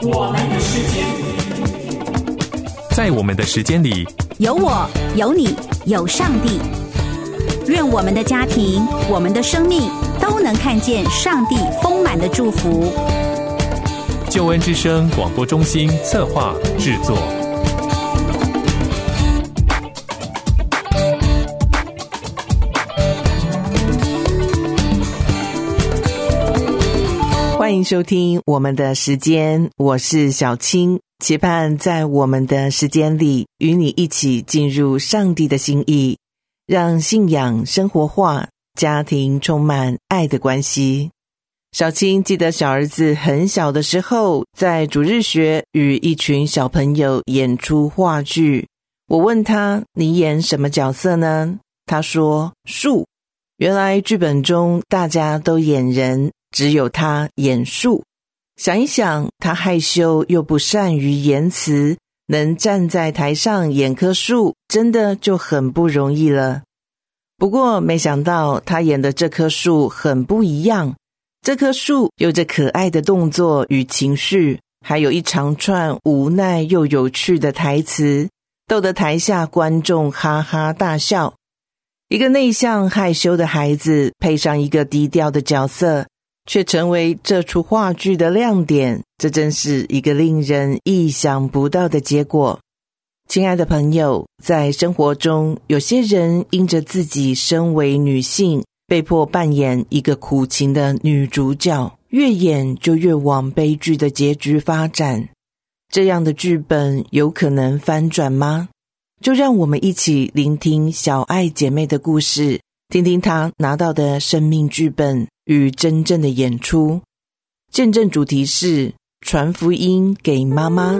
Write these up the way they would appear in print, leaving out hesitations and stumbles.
我们的时间， 在我们的时间里， 有我，有你，有上帝。愿我们的家庭，我们的生命都能看见上帝丰满的祝福。 救恩之声广播中心策划制作。 欢迎收听我们的时间，我是小青，期盼在我们的时间里与你一起进入上帝的心意，让信仰生活化，家庭充满爱的关系。小青记得小儿子很小的时候，在主日学与一群小朋友演出话剧。我问他，你演什么角色呢？他说树。原来剧本中大家都演人，只有他演树。想一想，他害羞又不善于言辞，能站在台上演棵树，真的就很不容易了。不过没想到他演的这棵树很不一样，这棵树有着可爱的动作与情绪，还有一长串无奈又有趣的台词，逗得台下观众哈哈大笑。一个内向害羞的孩子配上一个低调的角色，却成为这出话剧的亮点，这真是一个令人意想不到的结果。亲爱的朋友，在生活中，有些人因着自己身为女性，被迫扮演一个苦情的女主角，越演就越往悲剧的结局发展。这样的剧本有可能翻转吗？就让我们一起聆听小爱姐妹的故事，听听她拿到的生命剧本与真正的演出。见证主题是传福音给妈妈。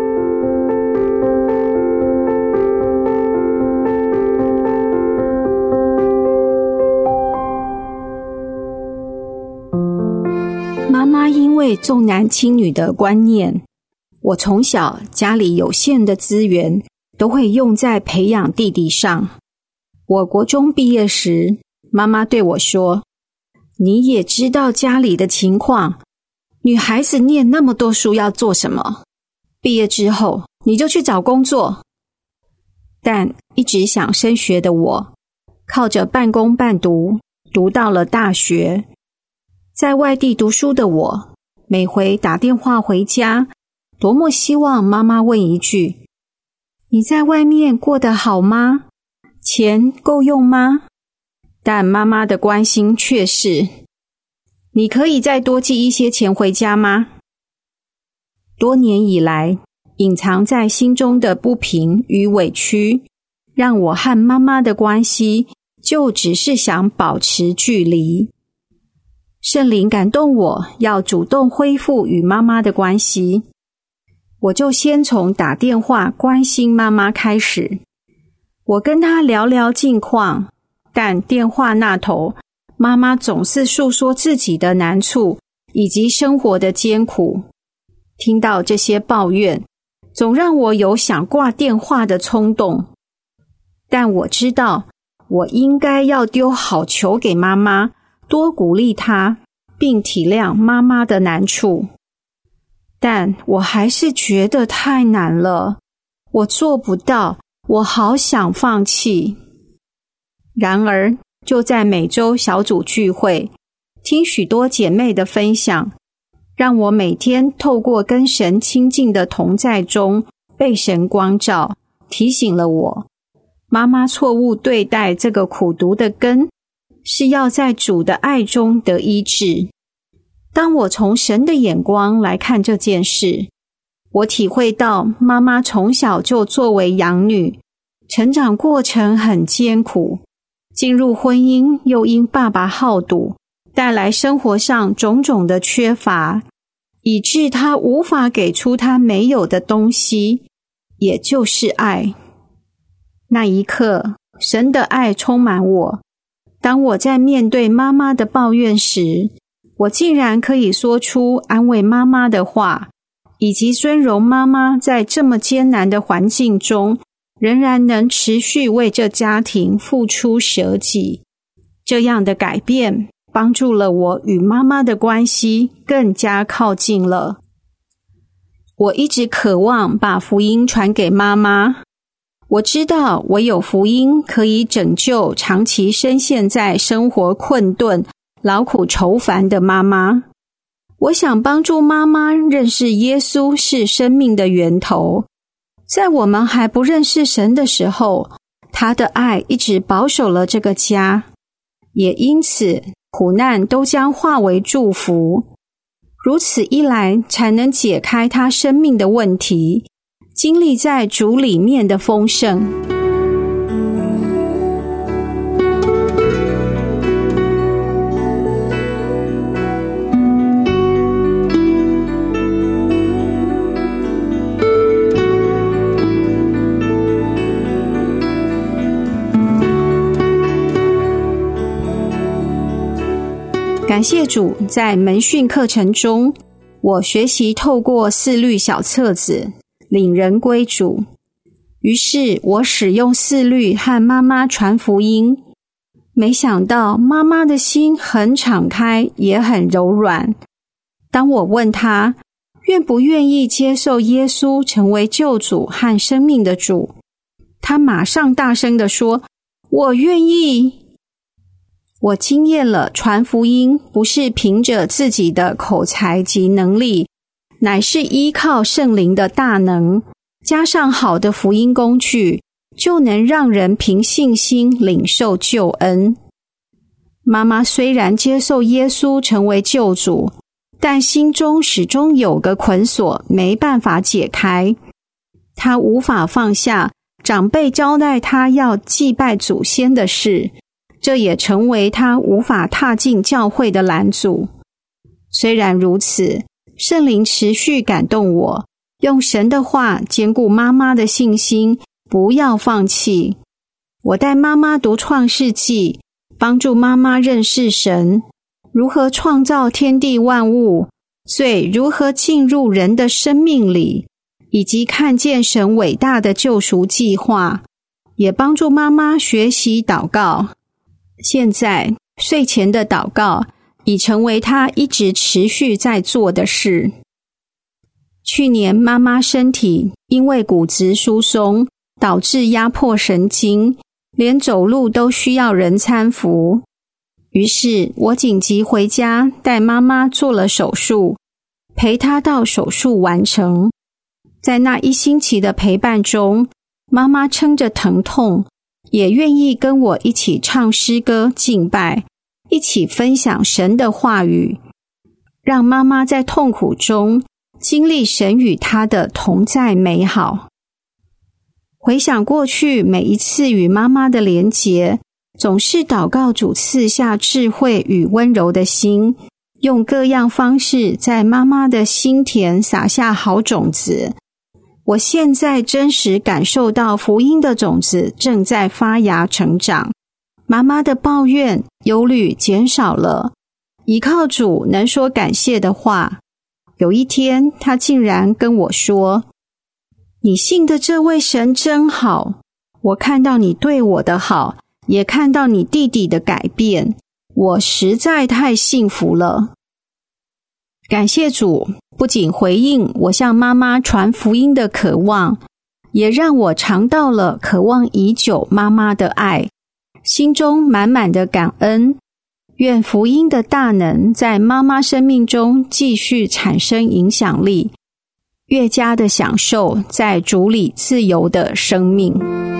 妈妈因为重男轻女的观念，我从小家里有限的资源都会用在培养弟弟上。我国中毕业时，妈妈对我说，你也知道家里的情况，女孩子念那么多书要做什么？毕业之后你就去找工作。但一直想升学的我，靠着半工半读，读到了大学。在外地读书的我，每回打电话回家，多么希望妈妈问一句，你在外面过得好吗？钱够用吗？但妈妈的关心却是，你可以再多寄一些钱回家吗？多年以来，隐藏在心中的不平与委屈，让我和妈妈的关系就只是想保持距离。圣灵感动我要主动恢复与妈妈的关系，我就先从打电话关心妈妈开始。我跟她聊聊近况，但电话那头，妈妈总是诉说自己的难处以及生活的艰苦。听到这些抱怨，总让我有想挂电话的冲动。但我知道，我应该要丢好球给妈妈，多鼓励她，并体谅妈妈的难处。但我还是觉得太难了，我做不到，我好想放弃。然而，就在每周小组聚会，听许多姐妹的分享，让我每天透过跟神亲近的同在中，被神光照，提醒了我，妈妈错误对待这个苦毒的根，是要在主的爱中得医治。当我从神的眼光来看这件事，我体会到妈妈从小就作为养女，成长过程很艰苦，进入婚姻又因爸爸好赌，带来生活上种种的缺乏，以致她无法给出她没有的东西，也就是爱。那一刻，神的爱充满我。当我在面对妈妈的抱怨时，我竟然可以说出安慰妈妈的话，以及尊荣妈妈在这么艰难的环境中，仍然能持续为这家庭付出舍己。这样的改变帮助了我与妈妈的关系更加靠近了。 我一直渴望把福音传给妈妈。我知道唯有福音可以拯救长期深陷在生活困顿、劳苦愁烦的妈妈。我想帮助妈妈认识耶稣是生命的源头。在我们还不认识神的时候，他的爱一直保守了这个家，也因此苦难都将化为祝福。如此一来，才能解开他生命的问题，经历在主里面的丰盛。感谢主，在门训课程中，我学习透过4律小册子领人归主。于是我使用4律和妈妈传福音，没想到妈妈的心很敞开，也很柔软。当我问她愿不愿意接受耶稣成为救主和生命的主，她马上大声地说：我愿意。我经验了传福音不是凭着自己的口才及能力，乃是依靠圣灵的大能，加上好的福音工具，就能让人凭信心领受救恩。妈妈虽然接受耶稣成为救主，但心中始终有个捆锁没办法解开。她无法放下长辈交代她要祭拜祖先的事，这也成为他无法踏进教会的拦阻。虽然如此，圣灵持续感动我，用神的话坚固妈妈的信心，不要放弃。我带妈妈读创世纪，帮助妈妈认识神，如何创造天地万物，罪如何进入人的生命里，以及看见神伟大的救赎计划，也帮助妈妈学习祷告。现在睡前的祷告已成为他一直持续在做的事。去年妈妈身体因为骨质疏松导致压迫神经，连走路都需要人搀扶。于是我紧急回家带妈妈做了手术，陪她到手术完成。在那1星期的陪伴中，妈妈撑着疼痛，也愿意跟我一起唱诗歌敬拜，一起分享神的话语，让妈妈在痛苦中经历神与她的同在美好。回想过去每一次与妈妈的连结，总是祷告主赐下智慧与温柔的心，用各样方式在妈妈的心田撒下好种子。我现在真实感受到福音的种子正在发芽成长，妈妈的抱怨、忧虑减少了，依靠主能说感谢的话。有一天，她竟然跟我说：你信的这位神真好，我看到你对我的好，也看到你弟弟的改变，我实在太幸福了。感谢主，不仅回应我向妈妈传福音的渴望，也让我尝到了渴望已久妈妈的爱，心中满满的感恩。愿福音的大能在妈妈生命中继续产生影响力，越加的享受在主里自由的生命。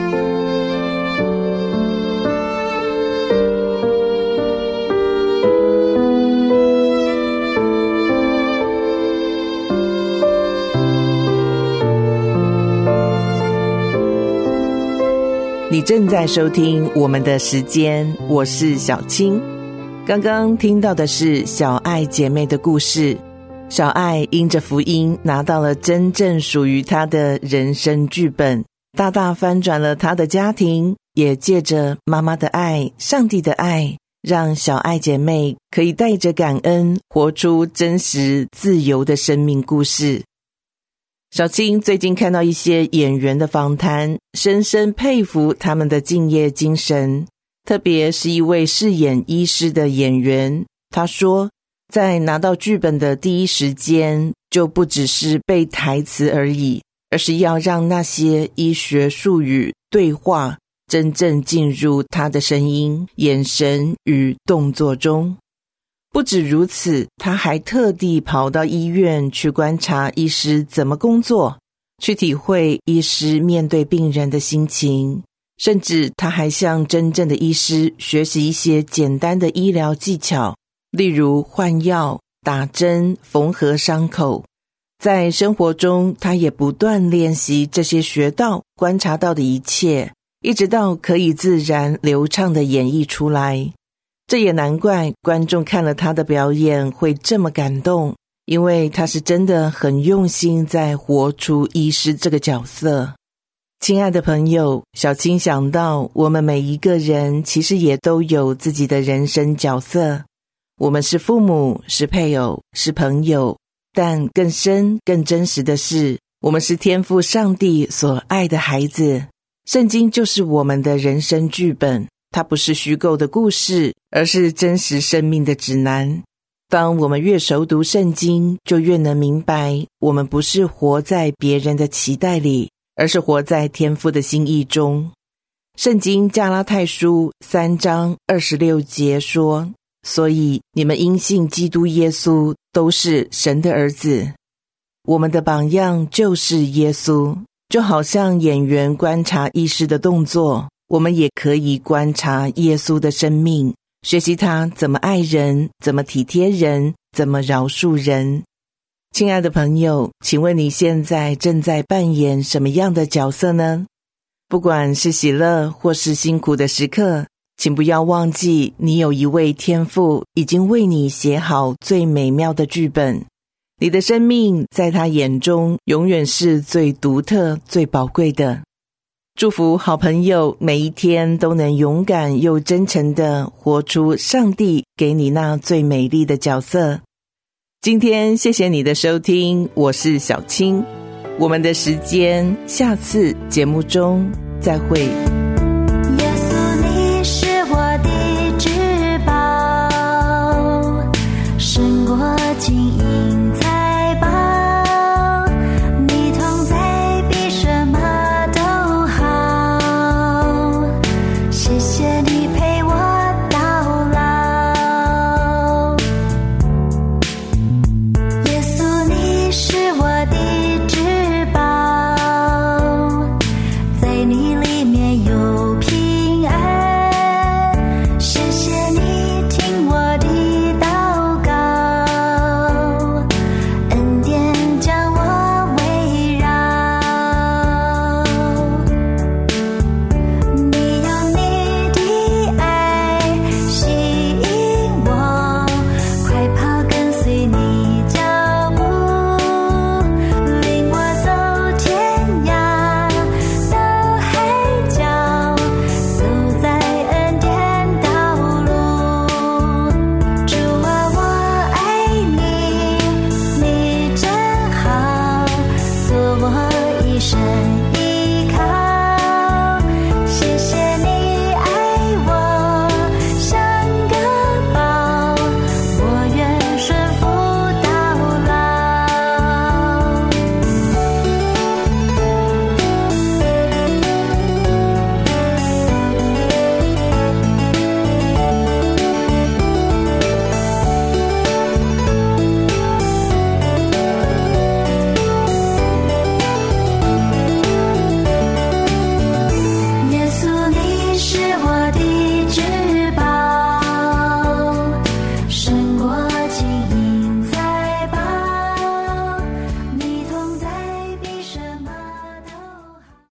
你正在收听我们的时间，我是小青。刚刚听到的是小爱姐妹的故事。小爱因着福音拿到了真正属于她的人生剧本，大大翻转了她的家庭，也借着妈妈的爱、上帝的爱，让小爱姐妹可以带着感恩活出真实自由的生命故事。小青最近看到一些演员的访谈，深深佩服他们的敬业精神，特别是一位饰演医师的演员，他说在拿到剧本的第一时间， 就不只是背台词而已，而是要让那些医学术语对话真正进入他的声音、眼神与动作中。不止如此，他还特地跑到医院去观察医师怎么工作，去体会医师面对病人的心情，甚至他还向真正的医师学习一些简单的医疗技巧，例如换药、打针、缝合伤口。在生活中，他也不断练习这些学到、观察到的一切，一直到可以自然流畅地演绎出来。这也难怪观众看了他的表演会这么感动，因为他是真的很用心在活出医师这个角色。亲爱的朋友，小青想到我们每一个人其实也都有自己的人生角色，我们是父母，是配偶，是朋友，但更深更真实的是，我们是天父上帝所爱的孩子。圣经就是我们的人生剧本，它不是虚构的故事，而是真实生命的指南。当我们越熟读圣经，就越能明白，我们不是活在别人的期待里，而是活在天父的心意中。圣经加拉太书3章26节说，所以你们因信基督耶稣都是神的儿子。我们的榜样就是耶稣，就好像演员观察医师的动作，我们也可以观察耶稣的生命，学习他怎么爱人，怎么体贴人，怎么饶恕人。亲爱的朋友，请问你现在正在扮演什么样的角色呢？不管是喜乐或是辛苦的时刻，请不要忘记，你有一位天父已经为你写好最美妙的剧本。你的生命在他眼中永远是最独特、最宝贵的。祝福好朋友每一天都能勇敢又真诚地活出上帝给你那最美丽的角色。今天谢谢你的收听，我是小青，我们的时间下次节目中再会。 耶稣，你是我的至宝，胜过金银